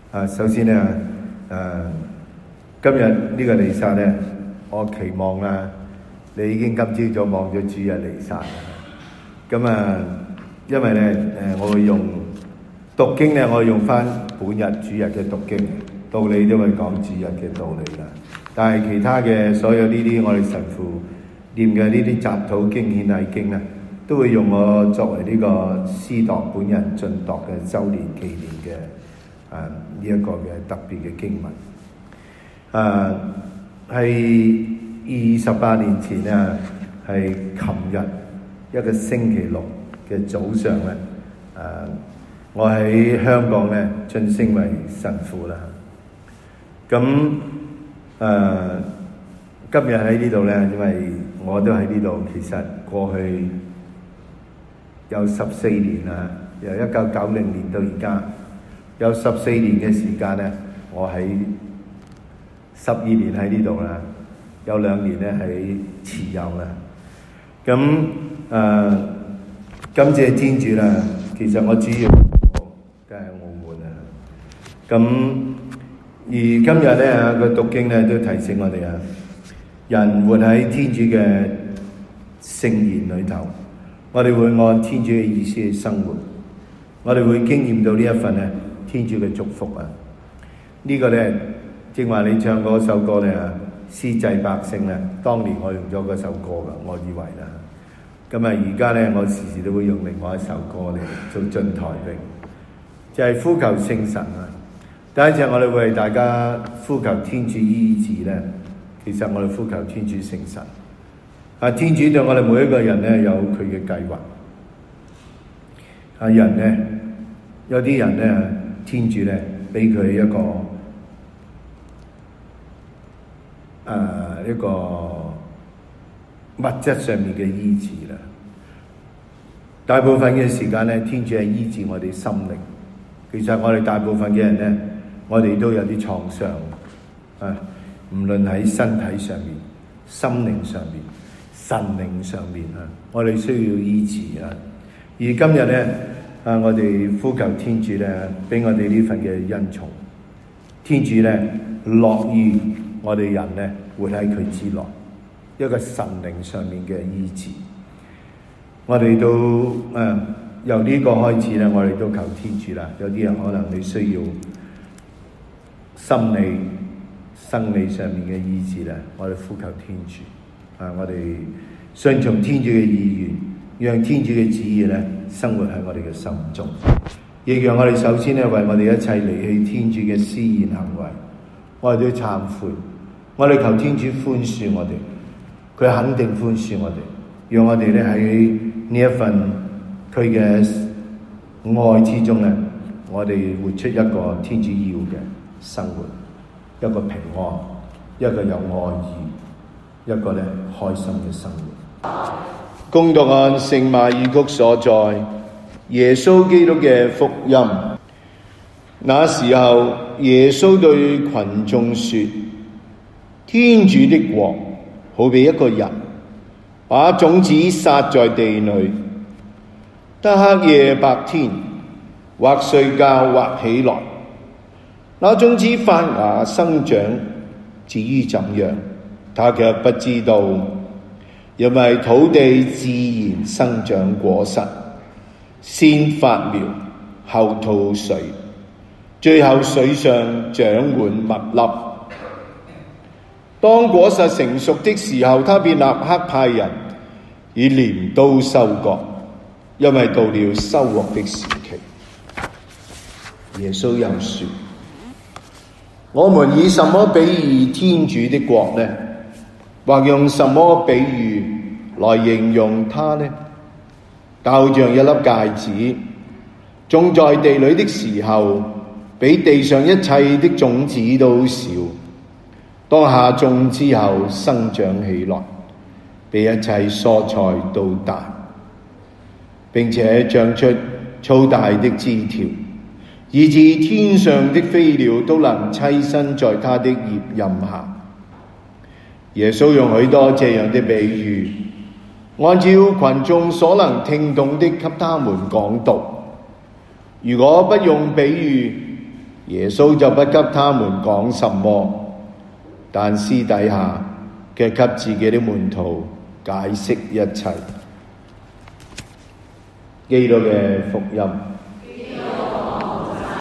首先咧，今日呢個彌撒咧，我期望你已經今朝早望咗主日彌撒。咁因為咧，我會用讀經咧，我會用翻本日主日嘅讀經道理，都會講主日嘅道理啦。但係其他嘅所有呢啲我哋神父念嘅呢啲雜禱經、獻禮經咧，都會用我作為呢個司鐸本人晉鐸嘅週年紀念嘅呢一個嘅特別嘅經文。係28年前係琴日一個星期六嘅早上咧，我喺香港咧晉升為神父啦。咁今日喺呢度咧，因為我都喺呢度，其實過去有14年啦，由1990年到而家有14年嘅時間咧，我喺12年喺呢度啦，有2年咧喺慈幼啦。咁感謝天主啦，其實我主要梗係澳門啦。咁而今日咧個讀經咧都提醒我哋人活喺天主嘅聖言裏頭，我哋會按天主嘅意思去生活，我哋會經驗到呢一份咧天主嘅祝福呢個咧正話你唱嗰首歌咧司祭百姓咧，當年我用咗嗰首歌噶，我以為啦。咁而家咧我時時都會用另外一首歌嚟做進台詠，就係呼求聖神第一隻我哋會為大家呼求天主醫治咧，其實我哋呼求天主聖神。天主對我哋每一個人咧有佢嘅計劃。人咧有啲人咧，天主咧俾佢一個一個物質上面嘅醫治啦。大部分嘅時間咧，天主係醫治我哋心靈。其實我哋大部分嘅人咧，我哋都有啲創傷唔論喺身體上面、心靈上面、神靈上面我哋需要醫治而今日咧我哋呼求天主咧，俾我哋呢份嘅恩寵。天主咧樂意我哋人咧活喺佢之內，一個神靈上面嘅醫治。我哋都由呢個開始咧，我哋都求天主啦。有啲人可能你需要心理、生理上面嘅醫治咧，我哋呼求天主我哋順從天主嘅意願，讓天主嘅旨意咧生活喺我哋嘅心中，亦讓我哋首先咧為我哋一切離棄天主嘅思言行為，我哋都要懺悔，我哋求天主寬恕我哋，佢肯定寬恕我哋，讓我哋咧喺呢一份佢嘅愛之中咧，我哋活出一個天主要嘅生活，一個平安，一個有愛意，一個咧開心嘅生活。恭讀按聖馬爾谷所載耶穌基督嘅福音。那時候，耶穌對群眾說：天主的國好比一個人把種子撒在地裏，得黑夜白天，或睡覺或起來，那種子發芽生長，至於怎樣，他卻不知道，因為土地自然生長果實，先發苗，後吐穗，最後穗上長滿蜜粒。當果實成熟的時候，他便立刻派人以鐮刀收割，因為到了收穫的時期。耶穌又說：我們以什麼比喻天主的國呢？或用什麼比喻來形容它呢？就好像一粒芥子種在地裏的時候，比地上一切的種子都小，當下種之後生長起來，比一切蔬菜都大，並且長出粗大的枝條，以致天上的飛鳥都能棲身在它的葉蔭下。耶穌用許多這樣的比喻，按照群眾所能聽懂的給他們講道。如果不用比喻， 耶穌就不給他們講什麼，但私底下卻給自己的門徒解釋一切。基督嘅福音。